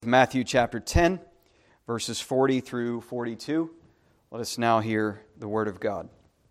Matthew chapter 10, verses 40 through 42. Let us now hear the word of God.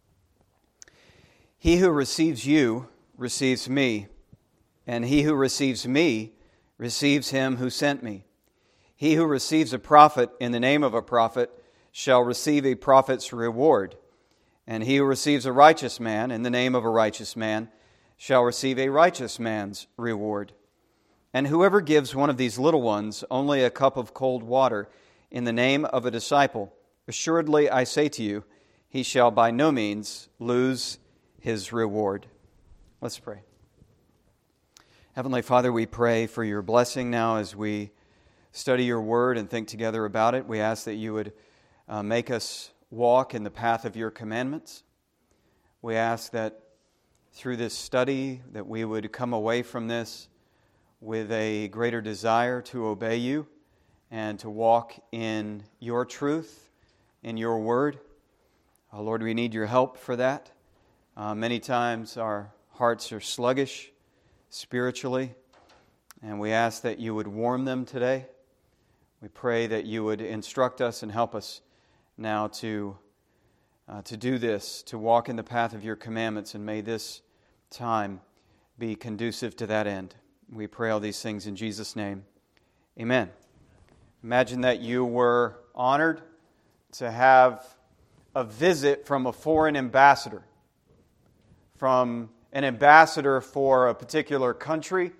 He who receives you receives me, and he who receives me receives him who sent me. He who receives a prophet in the name of a prophet shall receive a prophet's reward, and he who receives a righteous man in the name of a righteous man shall receive a righteous man's reward. And whoever gives one of these little ones only a cup of cold water in the name of a disciple, assuredly I say to you, he shall by no means lose his reward. Let's pray. Heavenly Father, we pray for your blessing now as we study your word and think together about it. We ask that you would make us walk in the path of your commandments. We ask that through this study that we would come away from this with a greater desire to obey you and to walk in your truth, in your word. Lord, we need your help for that. Many times our hearts are sluggish spiritually, and we ask that you would warm them today. We pray that you would instruct us and help us now to do this, to walk in the path of your commandments, and may this time be conducive to that end. We pray all these things in Jesus' name. Amen. Imagine that you were honored to have a visit from a foreign ambassador, from an ambassador for a particular country,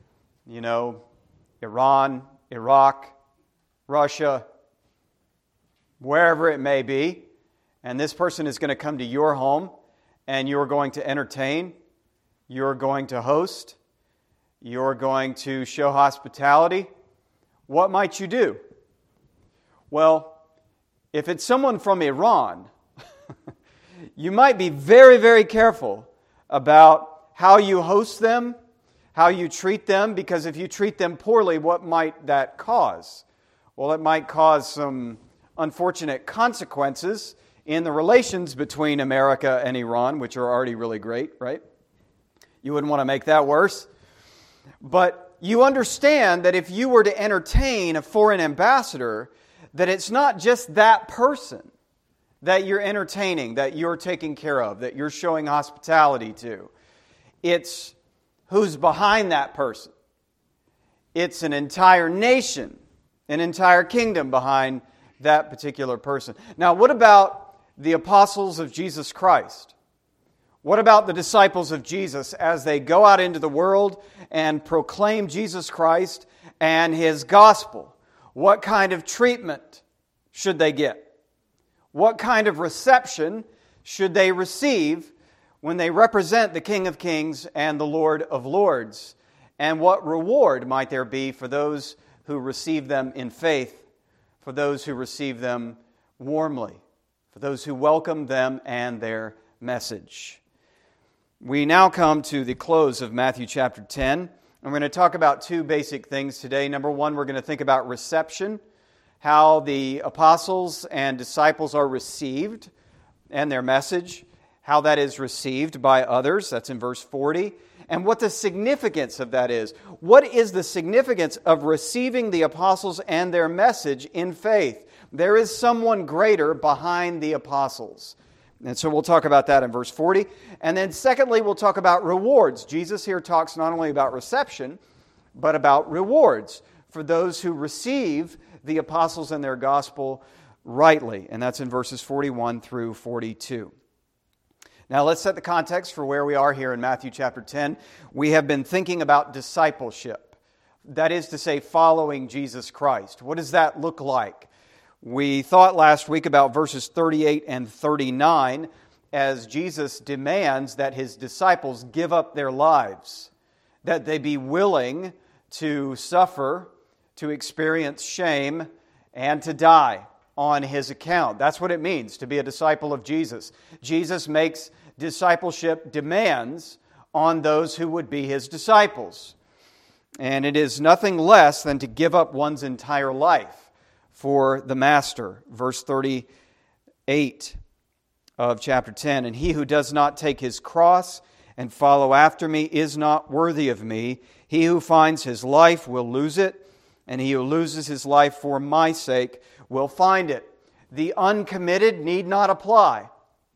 Iran, Iraq, Russia, wherever it may be, and this person is going to come to your home, and you're going to entertain, you're going to host, you're going to show hospitality. What might you do? Well, if it's someone from Iran, you might be very, very careful about how you host them, how you treat them, because if you treat them poorly, what might that cause? Well, it might cause some unfortunate consequences in the relations between America and Iran, which are already really great, right? You wouldn't want to make that worse. But you understand that if you were to entertain a foreign ambassador, that it's not just that person that you're entertaining, that you're taking care of, that you're showing hospitality to. It's who's behind that person. It's an entire nation, an entire kingdom behind that particular person. Now, what about the apostles of Jesus Christ? What about the disciples of Jesus as they go out into the world and proclaim Jesus Christ and His gospel? What kind of treatment should they get? What kind of reception should they receive when they represent the King of Kings and the Lord of Lords? And what reward might there be for those who receive them in faith, for those who receive them warmly, for those who welcome them and their message? We now come to the close of Matthew chapter 10. I'm going to talk about two basic things today. Number one, we're going to think about reception, how the apostles and disciples are received and their message, how that is received by others. That's in verse 40. And what the significance of that is. What is the significance of receiving the apostles and their message in faith? There is someone greater behind the apostles. And so we'll talk about that in verse 40. And then secondly, we'll talk about rewards. Jesus here talks not only about reception, but about rewards for those who receive the apostles and their gospel rightly. And that's in verses 41 through 42. Now let's set the context for where we are here in Matthew chapter 10. We have been thinking about discipleship. That is to say, following Jesus Christ. What does that look like? We thought last week about verses 38 and 39 as Jesus demands that His disciples give up their lives, that they be willing to suffer, to experience shame, and to die on His account. That's what it means to be a disciple of Jesus. Jesus makes discipleship demands on those who would be His disciples. And it is nothing less than to give up one's entire life for the Master. Verse 38 of chapter 10, and he who does not take his cross and follow after me is not worthy of me. He who finds his life will lose it, and he who loses his life for my sake will find it. The uncommitted need not apply.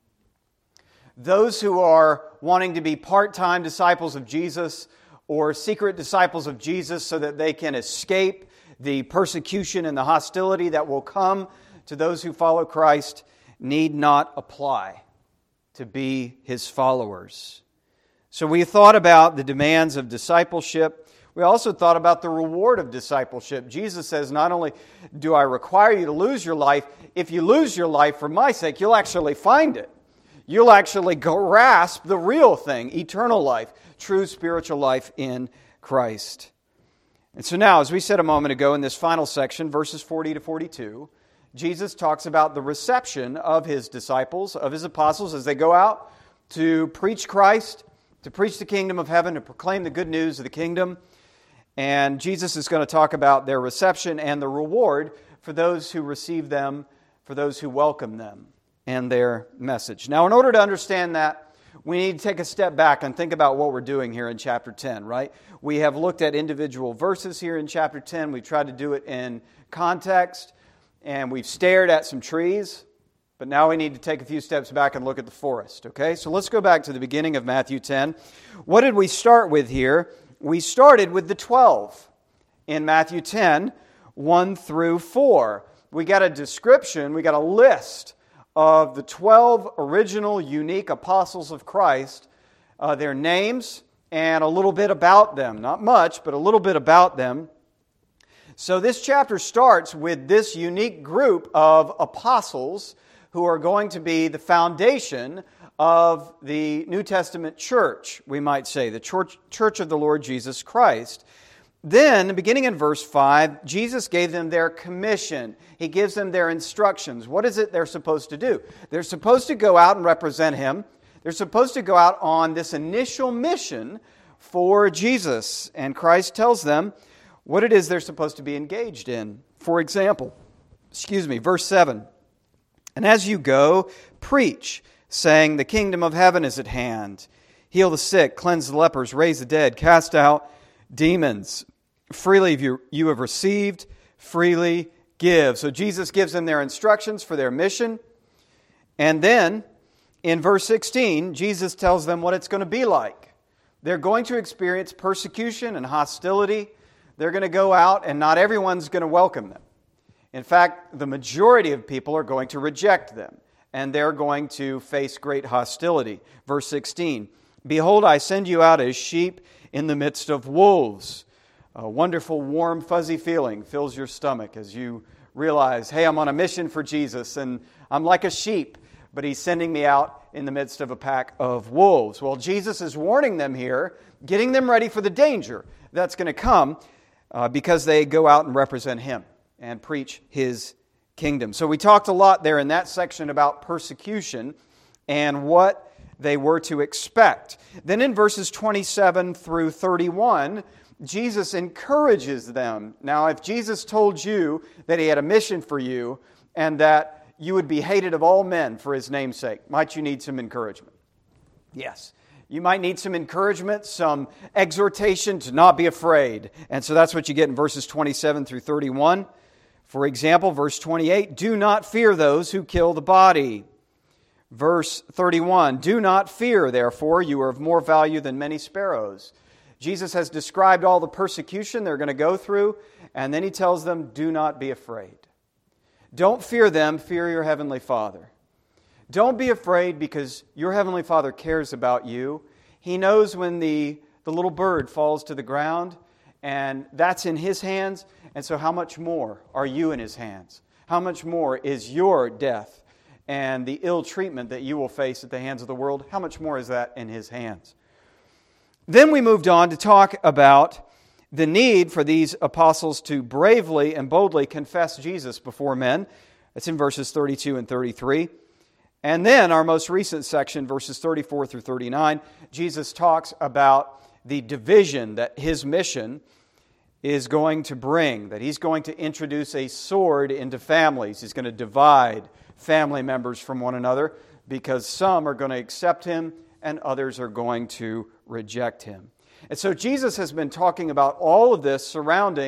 Those who are wanting to be part-time disciples of Jesus or secret disciples of Jesus so that they can escape the persecution and the hostility that will come to those who follow Christ need not apply to be His followers. So we thought about the demands of discipleship. We also thought about the reward of discipleship. Jesus says, not only do I require you to lose your life, if you lose your life for my sake, you'll actually find it. You'll actually grasp the real thing, eternal life, true spiritual life in Christ. And so now, as we said a moment ago in this final section, verses 40 to 42, Jesus talks about the reception of His disciples, of His apostles, as they go out to preach Christ, to preach the kingdom of heaven, to proclaim the good news of the kingdom. And Jesus is going to talk about their reception and the reward for those who receive them, for those who welcome them and their message. Now, in order to understand that, we need to take a step back and think about what we're doing here in chapter 10, right? We have looked at individual verses here in chapter 10. We've tried to do it in context, and we've stared at some trees, but now we need to take a few steps back and look at the forest, okay? So let's go back to the beginning of Matthew 10. What did we start with here? We started with the 12 in Matthew 10, 1 through 4. We got a description, we got a list of the 12 original unique apostles of Christ, their names, and a little bit about them. Not much, but a little bit about them. So this chapter starts with this unique group of apostles who are going to be the foundation of the New Testament church, we might say, the church of the Lord Jesus Christ. Then, beginning in verse 5, Jesus gave them their commission. He gives them their instructions. What is it they're supposed to do? They're supposed to go out and represent Him. They're supposed to go out on this initial mission for Jesus. And Christ tells them what it is they're supposed to be engaged in. For example, verse 7. And as you go, preach, saying, the kingdom of heaven is at hand. Heal the sick, cleanse the lepers, raise the dead, cast out demons. Freely you have received, freely give. So Jesus gives them their instructions for their mission. And then, in verse 16, Jesus tells them what it's going to be like. They're going to experience persecution and hostility. They're going to go out and not everyone's going to welcome them. In fact, the majority of people are going to reject them, and they're going to face great hostility. Verse 16, behold, I send you out as sheep in the midst of wolves. A wonderful, warm, fuzzy feeling fills your stomach as you realize, hey, I'm on a mission for Jesus, and I'm like a sheep, but He's sending me out in the midst of a pack of wolves. Well, Jesus is warning them here, getting them ready for the danger that's going to come because they go out and represent Him and preach His kingdom. So we talked a lot there in that section about persecution and what they were to expect. Then in verses 27 through 31, Jesus encourages them. Now, if Jesus told you that He had a mission for you and that you would be hated of all men for His name's sake, might you need some encouragement? Yes. You might need some encouragement, some exhortation to not be afraid. And so that's what you get in verses 27 through 31. For example, verse 28, do not fear those who kill the body. Verse 31, do not fear, therefore, you are of more value than many sparrows. Jesus has described all the persecution they're going to go through, and then He tells them, do not be afraid. Don't fear them, fear your Heavenly Father. Don't be afraid because your Heavenly Father cares about you. He knows when the little bird falls to the ground, and that's in His hands, and so how much more are you in His hands? How much more is your death and the ill treatment that you will face at the hands of the world, how much more is that in His hands? Then we moved on to talk about the need for these apostles to bravely and boldly confess Jesus before men. That's in verses 32 and 33. And then our most recent section, verses 34 through 39, Jesus talks about the division that His mission is going to bring, that He's going to introduce a sword into families. He's going to divide family members from one another because some are going to accept Him and others are going to reject Him. And so Jesus has been talking about all of this surrounding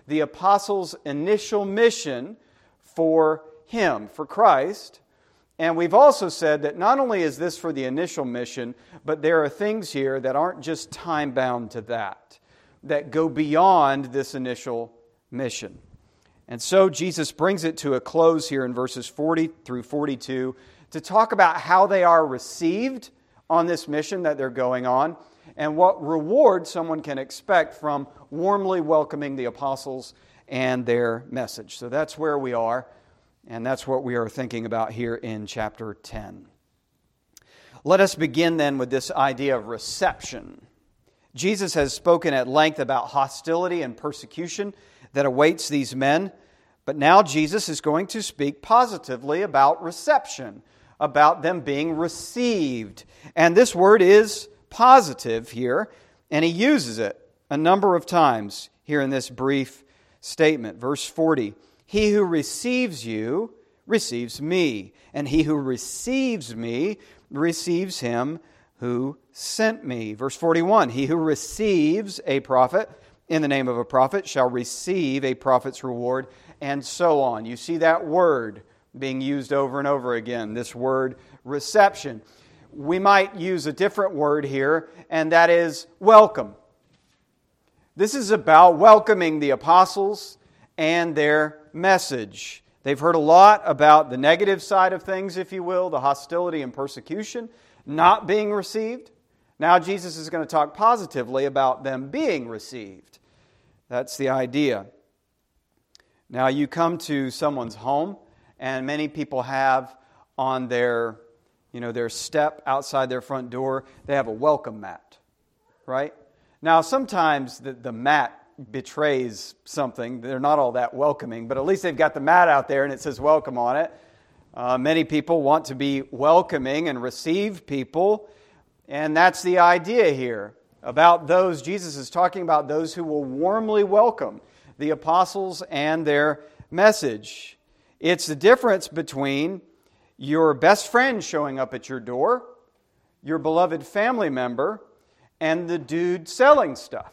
the apostles' initial mission for Him, for Christ. And we've also said that not only is this for the initial mission, but there are things here that aren't just time-bound to that go beyond this initial mission. And so Jesus brings it to a close here in verses 40 through 42 to talk about how they are received on this mission that they're going on and what reward someone can expect from warmly welcoming the apostles and their message. So that's where we are, and that's what we are thinking about here in chapter 10. Let us begin then with this idea of reception. Jesus has spoken at length about hostility and persecution that awaits these men, but now Jesus is going to speak positively about reception, about them being received. And this word is positive here, and he uses it a number of times here in this brief statement. Verse 40, "He who receives you receives me, and he who receives me receives him who sent me." Verse 41, "He who receives a prophet in the name of a prophet shall receive a prophet's reward," and so on. You see that word being used over and over again, this word reception. We might use a different word here, and that is welcome. This is about welcoming the apostles and their message. They've heard a lot about the negative side of things, if you will, the hostility and persecution not being received. Now Jesus is going to talk positively about them being received. That's the idea. Now you come to someone's home, and many people have on their step outside their front door, they have a welcome mat, right? Now sometimes the mat betrays something. They're not all that welcoming, but at least they've got the mat out there and it says welcome on it. Many people want to be welcoming and receive people, and that's the idea here about those. Jesus is talking about those who will warmly welcome the apostles and their message. It's the difference between your best friend showing up at your door, your beloved family member, and the dude selling stuff.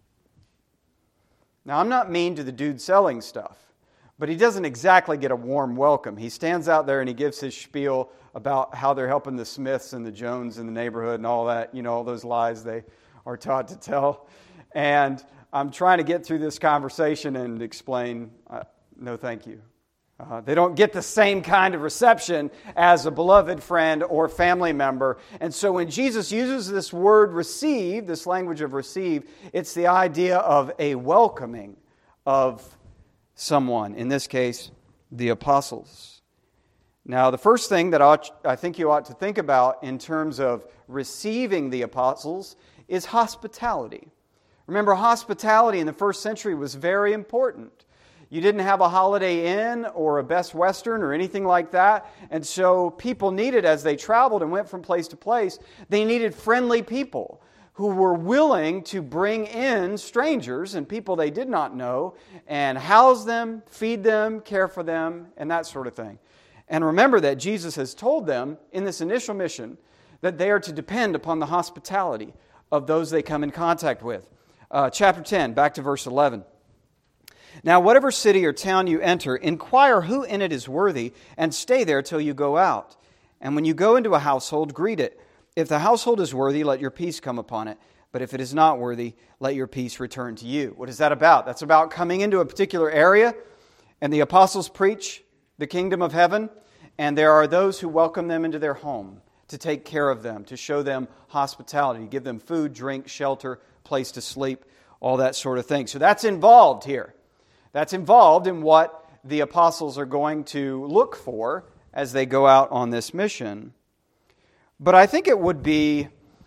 Now, I'm not mean to the dude selling stuff, but he doesn't exactly get a warm welcome. He stands out there and he gives his spiel about how they're helping the Smiths and the Jones in the neighborhood and all that, all those lies they are taught to tell. And I'm trying to get through this conversation and explain, no thank you. They don't get the same kind of reception as a beloved friend or family member. And so when Jesus uses this word receive, this language of receive, it's the idea of a welcoming of someone, in this case, the apostles. Now, the first thing that I think you ought to think about in terms of receiving the apostles is hospitality. Remember, hospitality in the first century was very important. You didn't have a Holiday Inn or a Best Western or anything like that. And so people needed, as they traveled and went from place to place, they needed friendly people who were willing to bring in strangers and people they did not know and house them, feed them, care for them, and that sort of thing. And remember that Jesus has told them in this initial mission that they are to depend upon the hospitality of those they come in contact with. Chapter 10, back to verse 11. "Now, whatever city or town you enter, inquire who in it is worthy, and stay there till you go out. And when you go into a household, greet it. If the household is worthy, let your peace come upon it. But if it is not worthy, let your peace return to you." What is that about? That's about coming into a particular area, and the apostles preach the kingdom of heaven, and there are those who welcome them into their home to take care of them, to show them hospitality, give them food, drink, shelter, place to sleep, all that sort of thing. So that's involved here. That's involved in what the apostles are going to look for as they go out on this mission. But I think it would be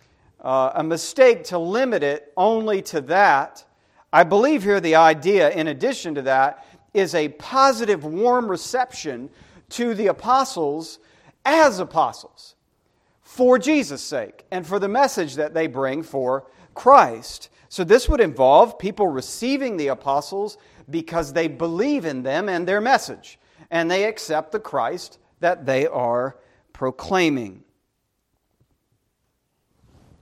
a mistake to limit it only to that. I believe here the idea, in addition to that, is a positive, warm reception to the apostles as apostles for Jesus' sake and for the message that they bring for Christ. So this would involve people receiving the apostles because they believe in them and their message, and they accept the Christ that they are proclaiming.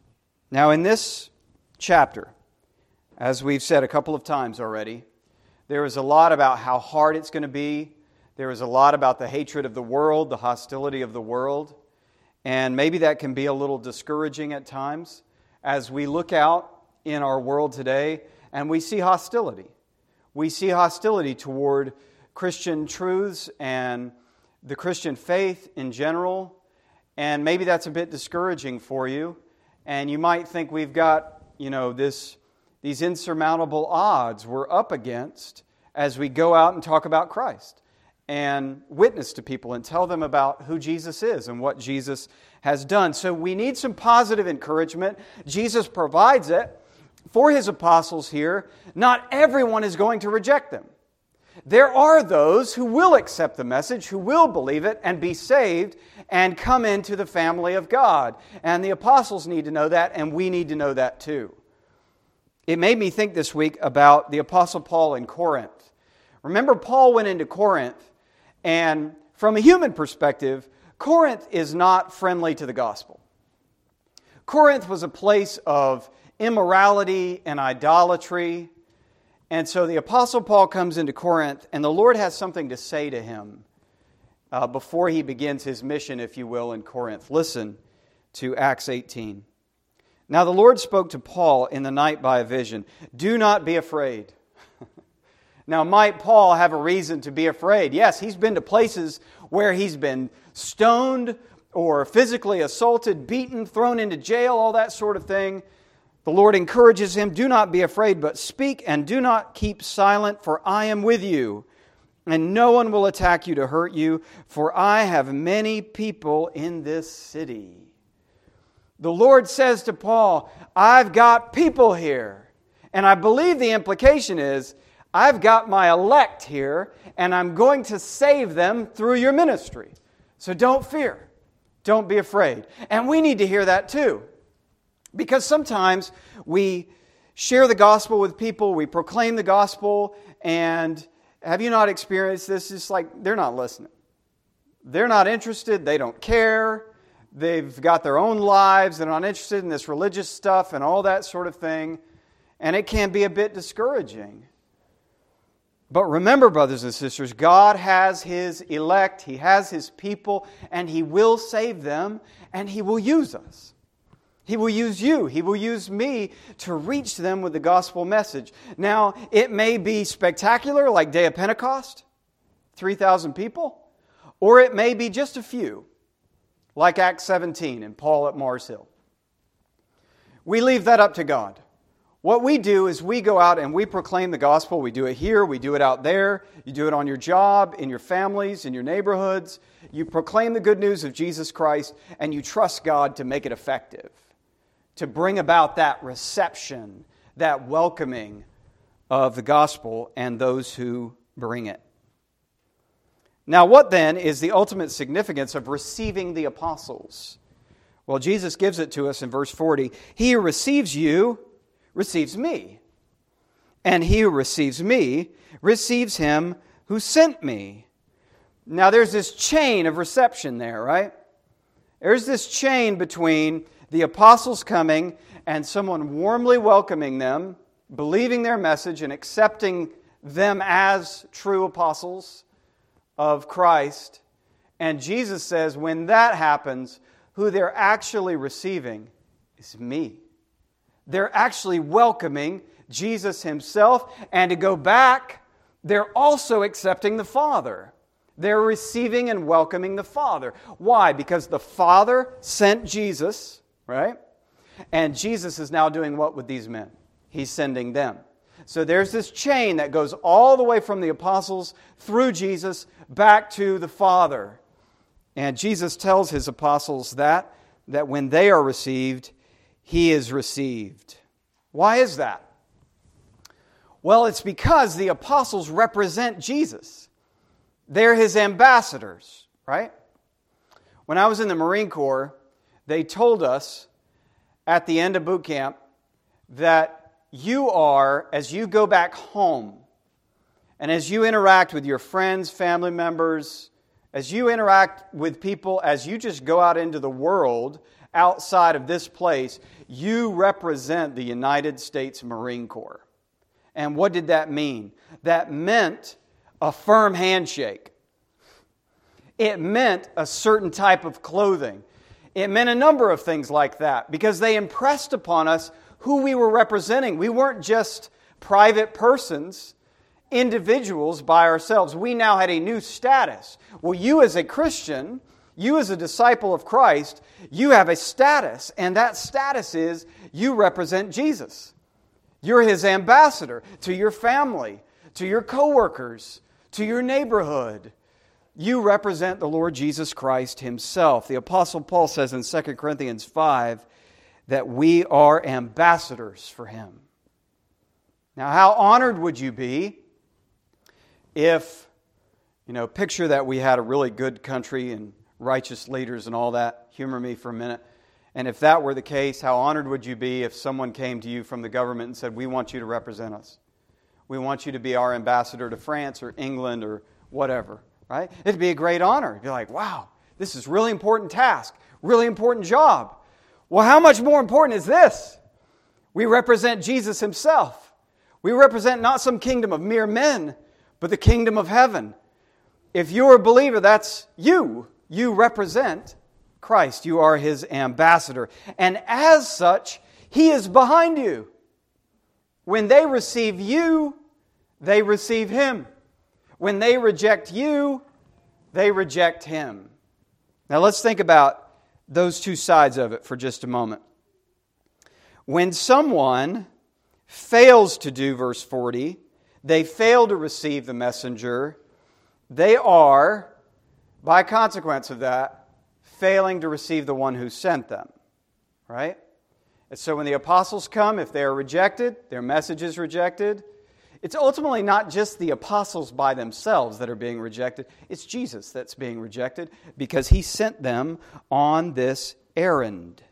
Now in this chapter, as we've said a couple of times already, There is a lot about how hard it's going to be. There is a lot about the hatred of the world, the hostility of the world. And maybe that can be a little discouraging at times as we look out in our world today and we see hostility. We see hostility toward Christian truths and the Christian faith in general. And maybe that's a bit discouraging for you. And you might think we've got, these insurmountable odds we're up against as we go out and talk about Christ and witness to people and tell them about who Jesus is and what Jesus has done. So we need some positive encouragement. Jesus provides it for His apostles here. Not everyone is going to reject them. There are those who will accept the message, who will believe it and be saved and come into the family of God. And the apostles need to know that, and we need to know that too. It made me think this week about the Apostle Paul in Corinth. Remember, Paul went into Corinth, and from a human perspective, Corinth is not friendly to the gospel. Corinth was a place of immorality and idolatry. And so the Apostle Paul comes into Corinth, and the Lord has something to say to him before he begins his mission, if you will, in Corinth. Listen to Acts 18. Now the Lord spoke to Paul in the night by a vision. Do not be afraid. Now, might Paul have a reason to be afraid? Yes, he's been to places where he's been stoned or physically assaulted, beaten, thrown into jail, all that sort of thing. The Lord encourages him, do not be afraid, but speak and do not keep silent, for I am with you, and no one will attack you to hurt you, for I have many people in this city. The Lord says to Paul, I've got people here. And I believe the implication is, I've got my elect here, and I'm going to save them through your ministry. So don't fear. Don't be afraid. And we need to hear that too. Because sometimes we share the gospel with people, we proclaim the gospel, and have you not experienced this? It's like they're not listening. They're not interested. They don't care. They've got their own lives. They're not interested in this religious stuff and all that sort of thing. And it can be a bit discouraging. But remember, brothers and sisters, God has His elect, He has His people, and He will save them, and He will use us. He will use you, He will use me to reach them with the gospel message. Now, it may be spectacular, like Day of Pentecost, 3,000 people, or it may be just a few, like Acts 17 and Paul at Mars Hill. We leave that up to God. What we do is we go out and we proclaim the gospel. We do it here, we do it out there. You do it on your job, in your families, in your neighborhoods. You proclaim the good news of Jesus Christ, and you trust God to make it effective, to bring about that reception, that welcoming of the gospel and those who bring it. Now, what then is the ultimate significance of receiving the apostles? Well, Jesus gives it to us in verse 40. He who receives you receives me, and he who receives me receives him who sent me. Now there's this chain of reception there, right? There's this chain between the apostles coming and someone warmly welcoming them, believing their message and accepting them as true apostles of Christ. And Jesus says when that happens, who they're actually receiving is me. They're actually welcoming Jesus Himself. And to go back, they're also accepting the Father. They're receiving and welcoming the Father. Why? Because the Father sent Jesus, right? And Jesus is now doing what with these men? He's sending them. So there's this chain that goes all the way from the apostles through Jesus back to the Father. And Jesus tells His apostles that when they are received, He is received. Why is that? Well, it's because the apostles represent Jesus. They're His ambassadors, right? When I was in the Marine Corps, they told us at the end of boot camp that you are, as you go back home, and as you interact with your friends, family members, as you interact with people, as you just go out into the world outside of this place, you represent the United States Marine Corps. And what did that mean? that meant a firm handshake. It meant a certain type of clothing. It meant a number of things like that because they impressed upon us who we were representing. We weren't just private persons, individuals by ourselves. We now had a new status. Well, you as a Christian, you as a disciple of Christ, you have a status, and that status is you represent Jesus. You're His ambassador to your family, to your coworkers, to your neighborhood. You represent the Lord Jesus Christ Himself. The Apostle Paul says in 2 Corinthians 5 that we are ambassadors for Him. Now, how honored would you be if, picture that we had a really good country and righteous leaders and all that. Humor me for a minute. And if that were the case, how honored would you be if someone came to you from the government and said, we want you to represent us. We want you to be our ambassador to France or England or whatever, right? It'd be a great honor. It'd be like, wow, this is a really important task, really important job. Well, how much more important is this? We represent Jesus Himself. We represent not some kingdom of mere men, but the kingdom of heaven. If you're a believer, that's you. You represent Christ. You are His ambassador. And as such, He is behind you. When they receive you, they receive Him. When they reject you, they reject Him. Now let's think about those two sides of it for just a moment. When someone fails to do verse 40, they fail to receive the messenger, they are, by consequence of that, failing to receive the one who sent them. Right? And so when the apostles come, if they are rejected, their message is rejected, it's ultimately not just the apostles by themselves that are being rejected. It's Jesus that's being rejected because He sent them on this errand.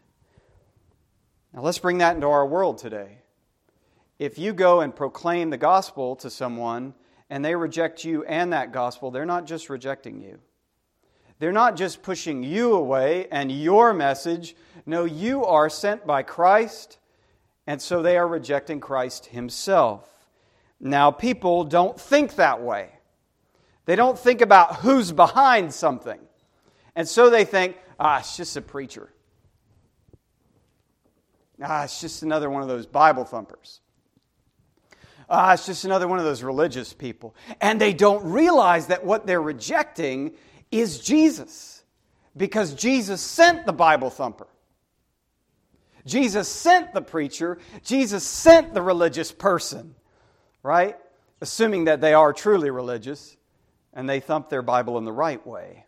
Now let's bring that into our world today. If you go and proclaim the gospel to someone and they reject you and that gospel, they're not just rejecting you. They're not just pushing you away and your message. No, you are sent by Christ, and so they are rejecting Christ Himself. Now, people don't think that way. They don't think about who's behind something. And so they think, it's just a preacher. It's just another one of those Bible thumpers. It's just another one of those religious people. And they don't realize that what they're rejecting is Jesus. Because Jesus sent the Bible thumper. Jesus sent the preacher. Jesus sent the religious person. Right? Assuming that they are truly religious and they thump their Bible in the right way.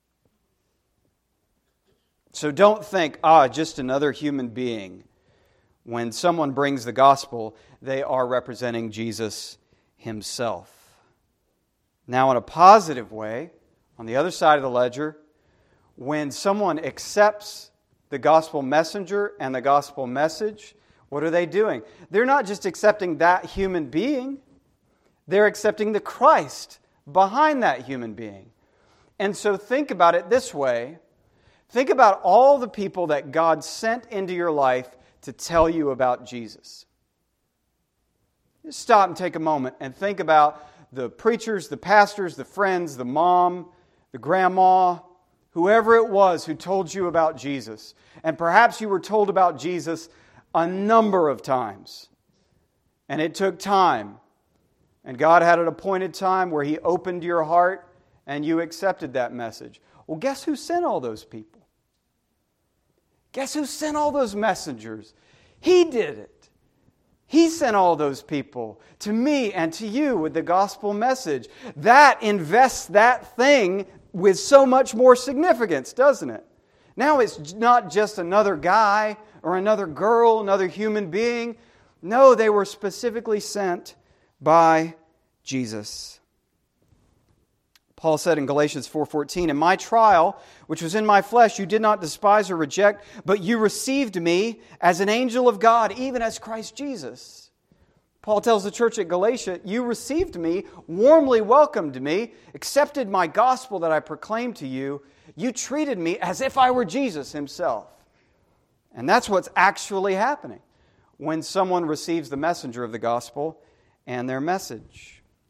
So don't think, just another human being. When someone brings the gospel, they are representing Jesus Himself. Now, in a positive way, on the other side of the ledger, when someone accepts the gospel messenger and the gospel message, what are they doing? They're not just accepting that human being. They're accepting the Christ behind that human being. And so think about it this way. Think about all the people that God sent into your life to tell you about Jesus. Just stop and take a moment and think about the preachers, the pastors, the friends, the mom, the grandma, whoever it was who told you about Jesus. And perhaps you were told about Jesus a number of times. And it took time. And God had an appointed time where He opened your heart and you accepted that message. Well, guess who sent all those people? Guess who sent all those messengers? He did it. He sent all those people to me and to you with the gospel message. That invests that thing with so much more significance, doesn't it? Now it's not just another guy or another girl, another human being. No, they were specifically sent by Jesus. Paul said in Galatians 4:14, "In my trial, which was in my flesh, you did not despise or reject, but you received me as an angel of God, even as Christ Jesus." Paul tells the church at Galatia, you received me, warmly welcomed me, accepted my gospel that I proclaimed to you. You treated me as if I were Jesus Himself. And that's what's actually happening when someone receives the messenger of the gospel and their message.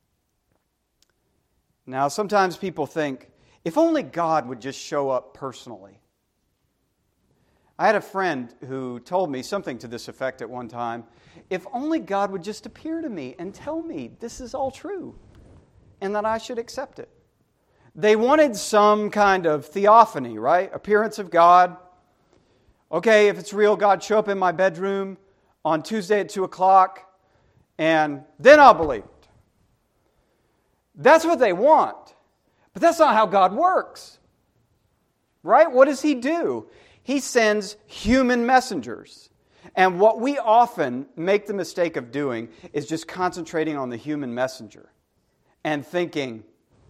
Now, sometimes people think, if only God would just show up personally. I had a friend who told me something to this effect at one time. If only God would just appear to me and tell me this is all true and that I should accept it. They wanted some kind of theophany, right? Appearance of God. Okay, if it's real, God, show up in my bedroom on Tuesday at 2 o'clock, and then I'll believe it. That's what they want. But that's not how God works. Right? What does He do? He sends human messengers. And what we often make the mistake of doing is just concentrating on the human messenger and thinking,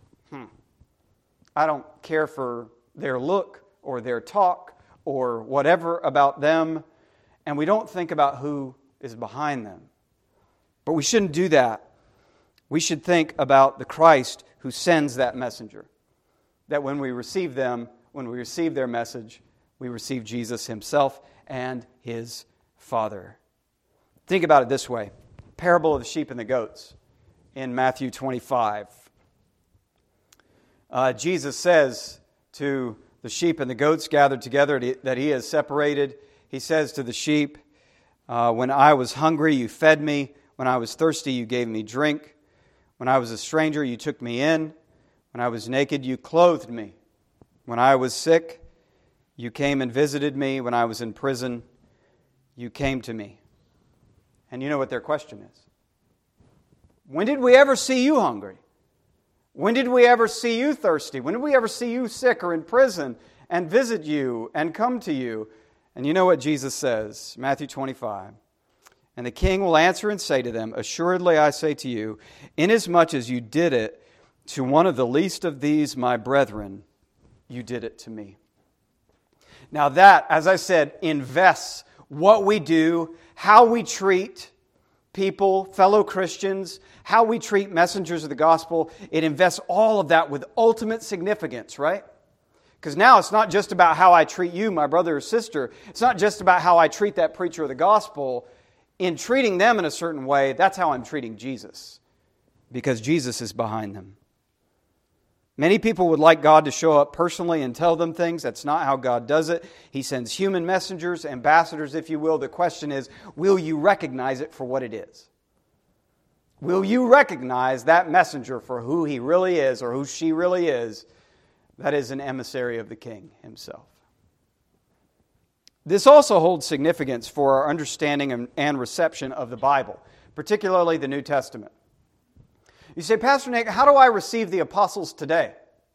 I don't care for their look or their talk or whatever about them. And we don't think about who is behind them. But we shouldn't do that. We should think about the Christ who sends that messenger. That when we receive them, when we receive their message, we receive Jesus Himself and His Father. Think about it this way. Parable of the sheep and the goats in Matthew 25. Jesus says to the sheep and the goats gathered together that He has separated. He says to the sheep, when I was hungry, you fed me. When I was thirsty, you gave me drink. When I was a stranger, you took me in. When I was naked, you clothed me. When I was sick, you came and visited me. When I was in prison, you came to me. And you know what their question is? When did we ever see you hungry? When did we ever see you thirsty? When did we ever see you sick or in prison and visit you and come to you? And you know what Jesus says, Matthew 25. And the king will answer and say to them, assuredly I say to you, inasmuch as you did it to one of the least of these my brethren, you did it to me. Now that, as I said, invests what we do, how we treat people, fellow Christians, how we treat messengers of the gospel. It invests all of that with ultimate significance, right? Because now it's not just about how I treat you, my brother or sister. It's not just about how I treat that preacher of the gospel. In treating them in a certain way, that's how I'm treating Jesus. Because Jesus is behind them. Many people would like God to show up personally and tell them things. That's not how God does it. He sends human messengers, ambassadors, if you will. The question is, will you recognize it for what it is? Will you recognize that messenger for who he really is or who she really is? That is an emissary of the King Himself. This also holds significance for our understanding and reception of the Bible, particularly the New Testament. You say, Pastor Nick, how do I receive the apostles today?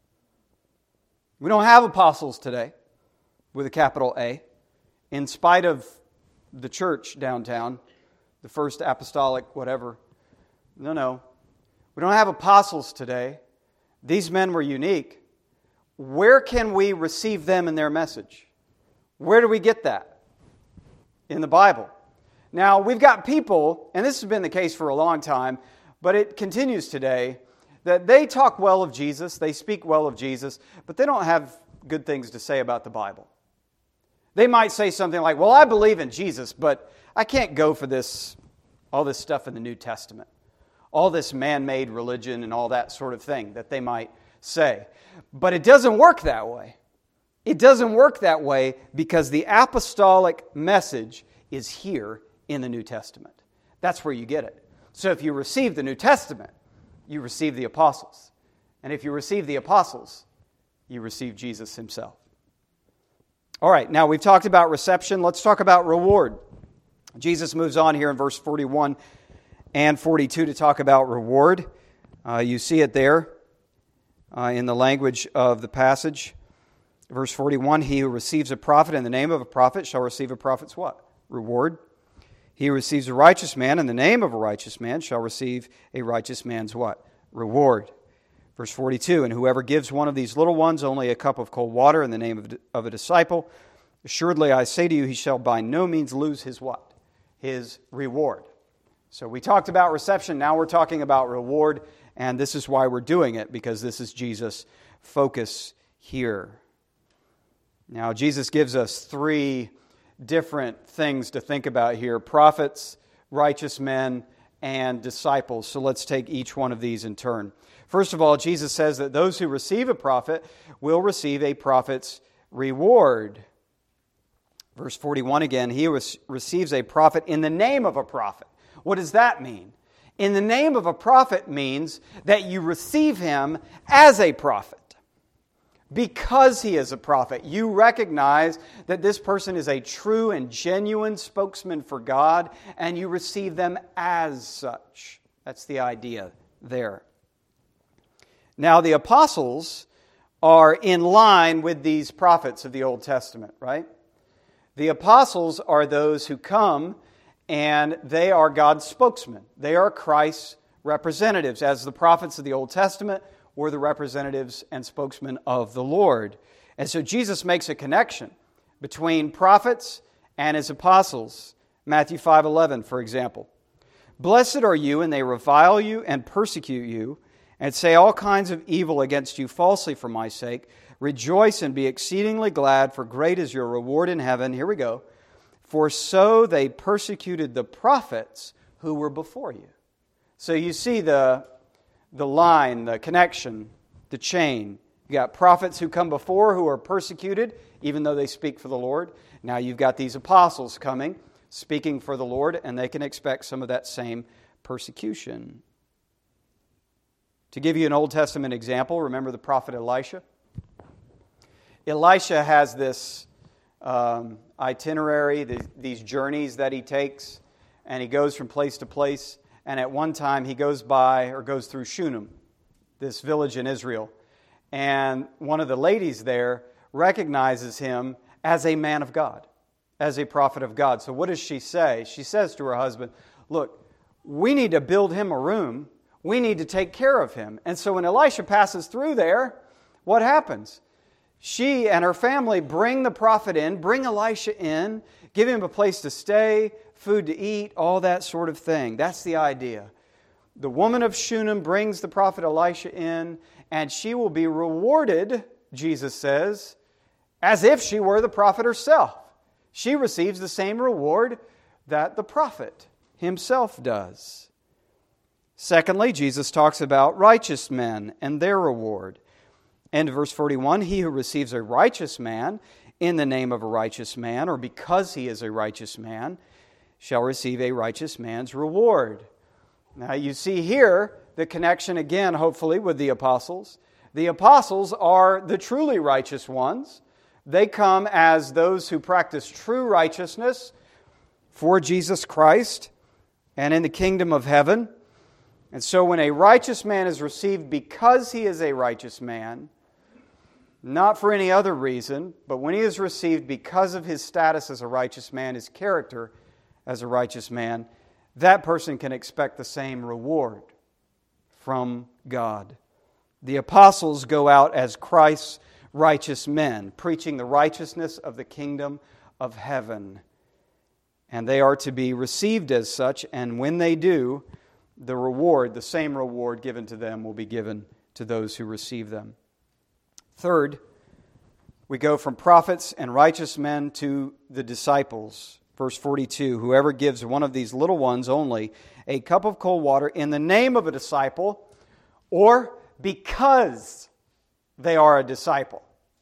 We don't have apostles today, with a capital A, in spite of the church downtown, the first apostolic whatever. No. We don't have apostles today. These men were unique. Where can we receive them in their message? Where do we get that? In the Bible. Now, we've got people, and this has been the case for a long time, but it continues today, that they talk well of Jesus, they speak well of Jesus, but they don't have good things to say about the Bible. They might say something like, well, I believe in Jesus, but I can't go for all this stuff in the New Testament. All this man-made religion and all that sort of thing that they might say. But it doesn't work that way. It doesn't work that way because the apostolic message is here in the New Testament. That's where you get it. So if you receive the New Testament, you receive the apostles. And if you receive the apostles, you receive Jesus Himself. All right, now we've talked about reception. Let's talk about reward. Jesus moves on here in verse 41 and 42 to talk about reward. You see it there in the language of the passage. Verse 41, he who receives a prophet in the name of a prophet shall receive a prophet's what? Reward. He who receives a righteous man in the name of a righteous man shall receive a righteous man's what? Reward. Verse 42, and whoever gives one of these little ones only a cup of cold water in the name of a disciple, assuredly I say to you, he shall by no means lose his what? His reward. So we talked about reception, now we're talking about reward, and this is why we're doing it, because this is Jesus' focus here. Now Jesus gives us three different things to think about here: prophets, righteous men, and disciples. So let's take each one of these in turn. First of all, Jesus says that those who receive a prophet will receive a prophet's reward. Verse 41 again, he receives a prophet in the name of a prophet. What does that mean? In the name of a prophet means that you receive him as a prophet. Because he is a prophet, you recognize that this person is a true and genuine spokesman for God, and you receive them as such. That's the idea there. Now, the apostles are in line with these prophets of the Old Testament, right? The apostles are those who come and they are God's spokesmen. They are Christ's representatives, as the prophets of the Old Testament were the representatives and spokesmen of the Lord. And so Jesus makes a connection between prophets and his apostles. Matthew 5:11, for example. Blessed are you, and they revile you and persecute you, and say all kinds of evil against you falsely for my sake. Rejoice and be exceedingly glad, for great is your reward in heaven. Here we go. For so they persecuted the prophets who were before you. So you see the line, the connection, the chain. You got prophets who come before who are persecuted, even though they speak for the Lord. Now you've got these apostles coming, speaking for the Lord, and they can expect some of that same persecution. To give you an Old Testament example, remember the prophet Elisha? Elisha has this itinerary, these journeys that he takes, and he goes from place to place. And at one time he goes through Shunem, this village in Israel. And one of the ladies there recognizes him as a man of God, as a prophet of God. So what does she say? She says to her husband, look, we need to build him a room. We need to take care of him. And so when Elisha passes through there, what happens? She and her family bring the prophet in, bring Elisha in, give him a place to stay, food to eat, all that sort of thing. That's the idea. The woman of Shunem brings the prophet Elisha in, and she will be rewarded, Jesus says, as if she were the prophet herself. She receives the same reward that the prophet himself does. Secondly, Jesus talks about righteous men and their reward. And verse 41, he who receives a righteous man in the name of a righteous man, or because he is a righteous man, shall receive a righteous man's reward. Now you see here the connection again, hopefully, with the apostles. The apostles are the truly righteous ones. They come as those who practice true righteousness for Jesus Christ and in the kingdom of heaven. And so when a righteous man is received because he is a righteous man, not for any other reason, but when he is received because of his status as a righteous man, his character as a righteous man, that person can expect the same reward from God. The apostles go out as Christ's righteous men, preaching the righteousness of the kingdom of heaven. And they are to be received as such, and when they do, the reward, the same reward given to them, will be given to those who receive them. Third, we go from prophets and righteous men to the disciples. Verse 42, whoever gives one of these little ones only a cup of cold water in the name of a disciple, or because they are a disciple.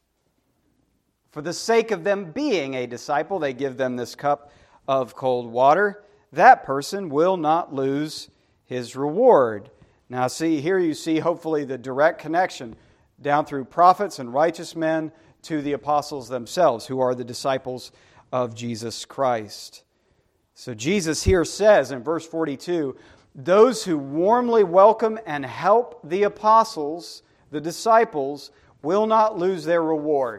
For the sake of them being a disciple, they give them this cup of cold water. That person will not lose his reward. Now see, here you see hopefully the direct connection down through prophets and righteous men to the apostles themselves, who are the disciples of Jesus Christ. So Jesus here says in verse 42, those who warmly welcome and help the apostles, the disciples, will not lose their reward.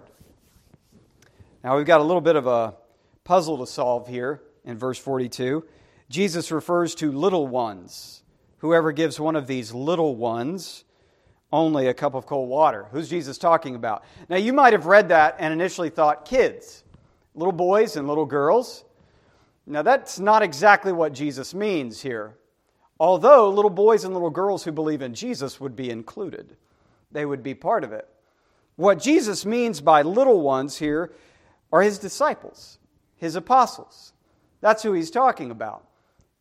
Now we've got a little bit of a puzzle to solve here in verse 42. Jesus refers to little ones. Whoever gives one of these little ones only a cup of cold water. Who's Jesus talking about? Now you might have read that and initially thought kids, little boys and little girls. Now that's not exactly what Jesus means here. Although little boys and little girls who believe in Jesus would be included. They would be part of it. What Jesus means by little ones here are his disciples, his apostles. That's who he's talking about.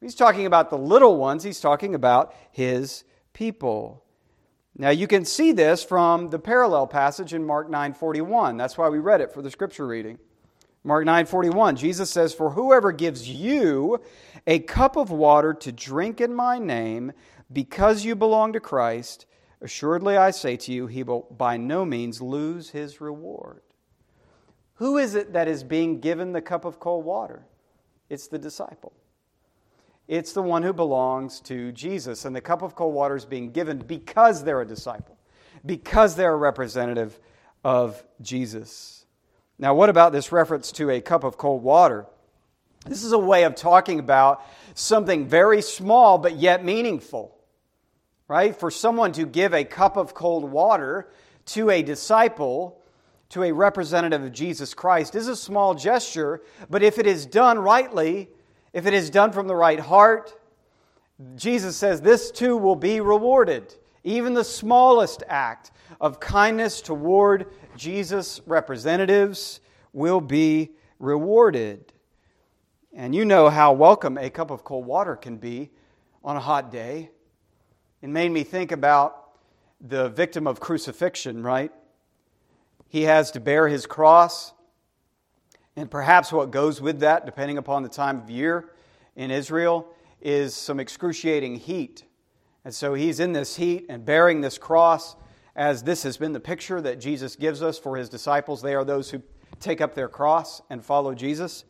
He's talking about the little ones. He's talking about his people. Now you can see this from the parallel passage in Mark 9:41. That's why we read it for the scripture reading. Mark 9:41, Jesus says, "For whoever gives you a cup of water to drink in my name, because you belong to Christ, assuredly I say to you, he will by no means lose his reward." Who is it that is being given the cup of cold water? It's the disciple. It's the one who belongs to Jesus. And the cup of cold water is being given because they're a disciple, because they're a representative of Jesus. Now, what about this reference to a cup of cold water? This is a way of talking about something very small but yet meaningful, right? For someone to give a cup of cold water to a disciple, to a representative of Jesus Christ, is a small gesture, but if it is done rightly, if it is done from the right heart, Jesus says this too will be rewarded. Even the smallest act of kindness toward Jesus' representatives will be rewarded. And you know how welcome a cup of cold water can be on a hot day. It made me think about the victim of crucifixion, right? He has to bear his cross, and perhaps what goes with that, depending upon the time of year in Israel, is some excruciating heat. And so he's in this heat and bearing this cross, as this has been the picture that Jesus gives us for his disciples. They are those who take up their cross and follow Jesus.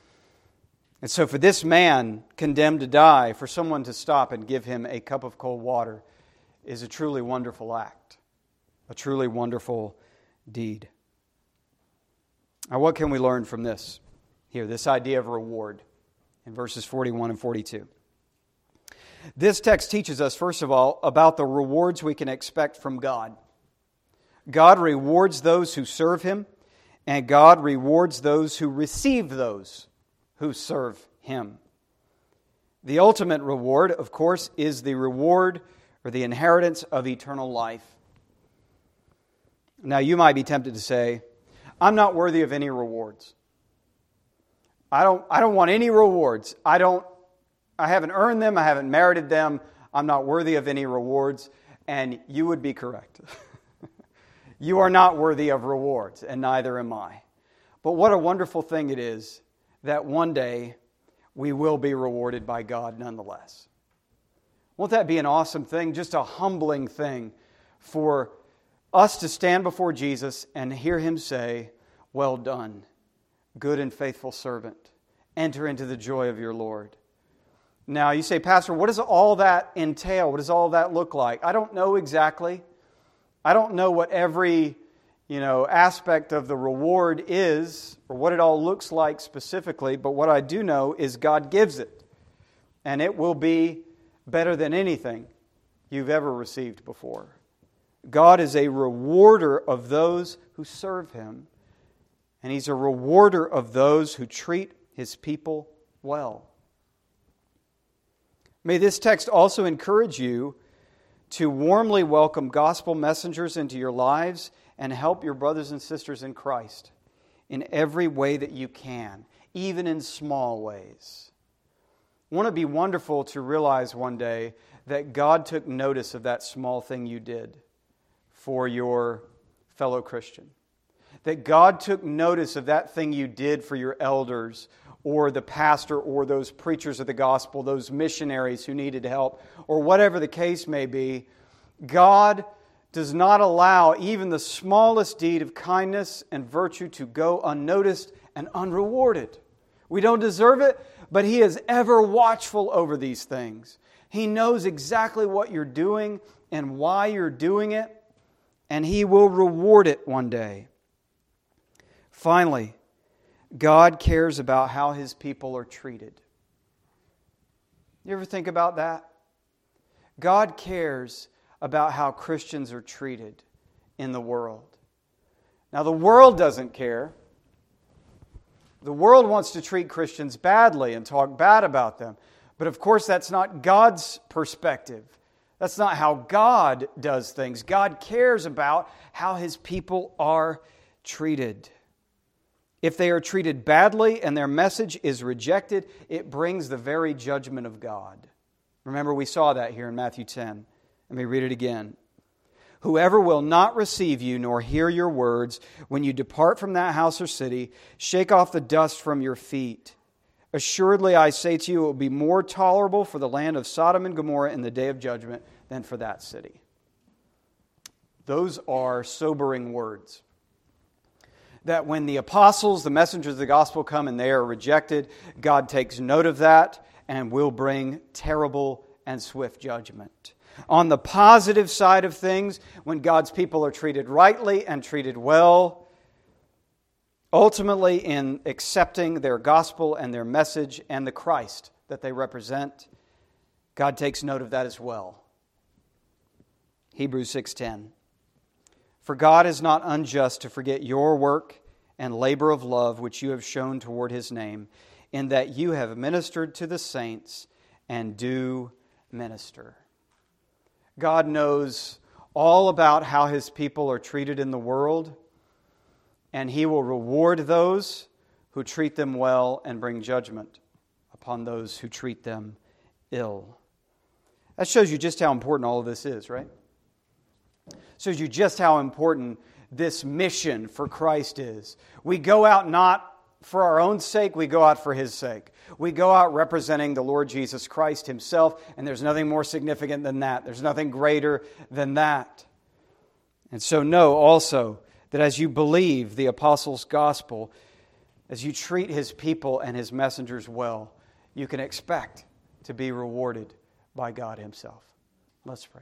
And so for this man condemned to die, for someone to stop and give him a cup of cold water is a truly wonderful act, a truly wonderful deed. Now, what can we learn from this here, this idea of reward in verses 41 and 42? This text teaches us, first of all, about the rewards we can expect from God. God rewards those who serve Him, and God rewards those who receive those who serve Him. The ultimate reward, of course, is the reward or the inheritance of eternal life. Now, you might be tempted to say, I'm not worthy of any rewards. I don't want any rewards. I haven't earned them. I haven't merited them. I'm not worthy of any rewards. And you would be correct. You are not worthy of rewards, and neither am I. But what a wonderful thing it is that one day we will be rewarded by God nonetheless. Won't that be an awesome thing? Just a humbling thing for us to stand before Jesus and hear Him say, "Well done, good and faithful servant. Enter into the joy of your Lord." Now, you say, "Pastor, what does all that entail? What does all that look like?" I don't know exactly. I don't know what every, aspect of the reward is, or what it all looks like specifically, but what I do know is God gives it. And it will be better than anything you've ever received before. God is a rewarder of those who serve Him, and He's a rewarder of those who treat His people well. May this text also encourage you to warmly welcome gospel messengers into your lives and help your brothers and sisters in Christ in every way that you can, even in small ways. Won't it be wonderful to realize one day that God took notice of that small thing you did for your fellow Christian? That God took notice of that thing you did for your elders or the pastor or those preachers of the gospel, those missionaries who needed help, or whatever the case may be. God does not allow even the smallest deed of kindness and virtue to go unnoticed and unrewarded. We don't deserve it, but He is ever watchful over these things. He knows exactly what you're doing and why you're doing it, and He will reward it one day. Finally, God cares about how His people are treated. You ever think about that? God cares about how Christians are treated in the world. Now, the world doesn't care. The world wants to treat Christians badly and talk bad about them. But of course, that's not God's perspective. That's not how God does things. God cares about how His people are treated. If they are treated badly and their message is rejected, it brings the very judgment of God. Remember, we saw that here in Matthew 10. Let me read it again. Whoever will not receive you nor hear your words, when you depart from that house or city, shake off the dust from your feet. Assuredly, I say to you, it will be more tolerable for the land of Sodom and Gomorrah in the day of judgment than for that city. Those are sobering words. That when the apostles, the messengers of the gospel come and they are rejected, God takes note of that and will bring terrible and swift judgment. On the positive side of things, when God's people are treated rightly and treated well, ultimately in accepting their gospel and their message and the Christ that they represent, God takes note of that as well. Hebrews 6:10. For God is not unjust to forget your work and labor of love which you have shown toward His name, in that you have ministered to the saints and do minister. God knows all about how His people are treated in the world, and He will reward those who treat them well and bring judgment upon those who treat them ill. That shows you just how important all of this is, right? Shows you just how important this mission for Christ is. We go out not for our own sake, we go out for His sake. We go out representing the Lord Jesus Christ Himself, and there's nothing more significant than that. There's nothing greater than that. And so know also that as you believe the apostles' gospel, as you treat His people and His messengers well, you can expect to be rewarded by God Himself. Let's pray.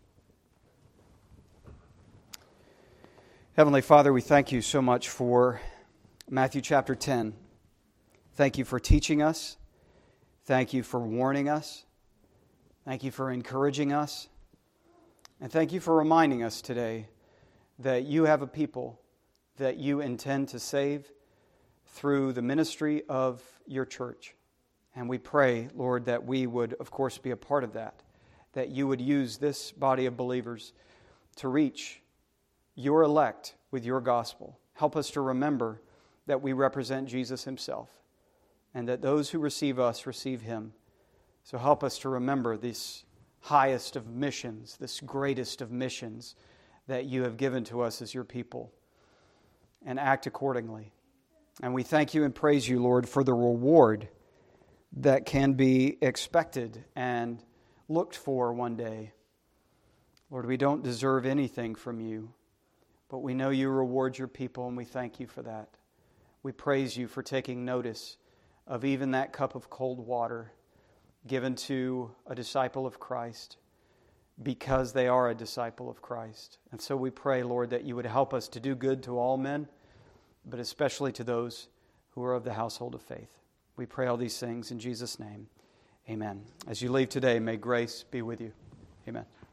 Heavenly Father, we thank You so much for Matthew chapter 10. Thank You for teaching us. Thank You for warning us. Thank You for encouraging us. And thank You for reminding us today that You have a people that You intend to save through the ministry of Your church. And we pray, Lord, that we would, of course, be a part of that. That You would use this body of believers to reach Your elect with Your gospel. Help us to remember that we represent Jesus Himself, and that those who receive us receive Him. So help us to remember this highest of missions, this greatest of missions that You have given to us as Your people, and act accordingly. And we thank You and praise You, Lord, for the reward that can be expected and looked for one day. Lord, we don't deserve anything from You, but we know You reward Your people, and we thank You for that. We praise You for taking notice of even that cup of cold water given to a disciple of Christ, because they are a disciple of Christ. And so we pray, Lord, that You would help us to do good to all men, but especially to those who are of the household of faith. We pray all these things in Jesus' name. Amen. As you leave today, may grace be with you. Amen.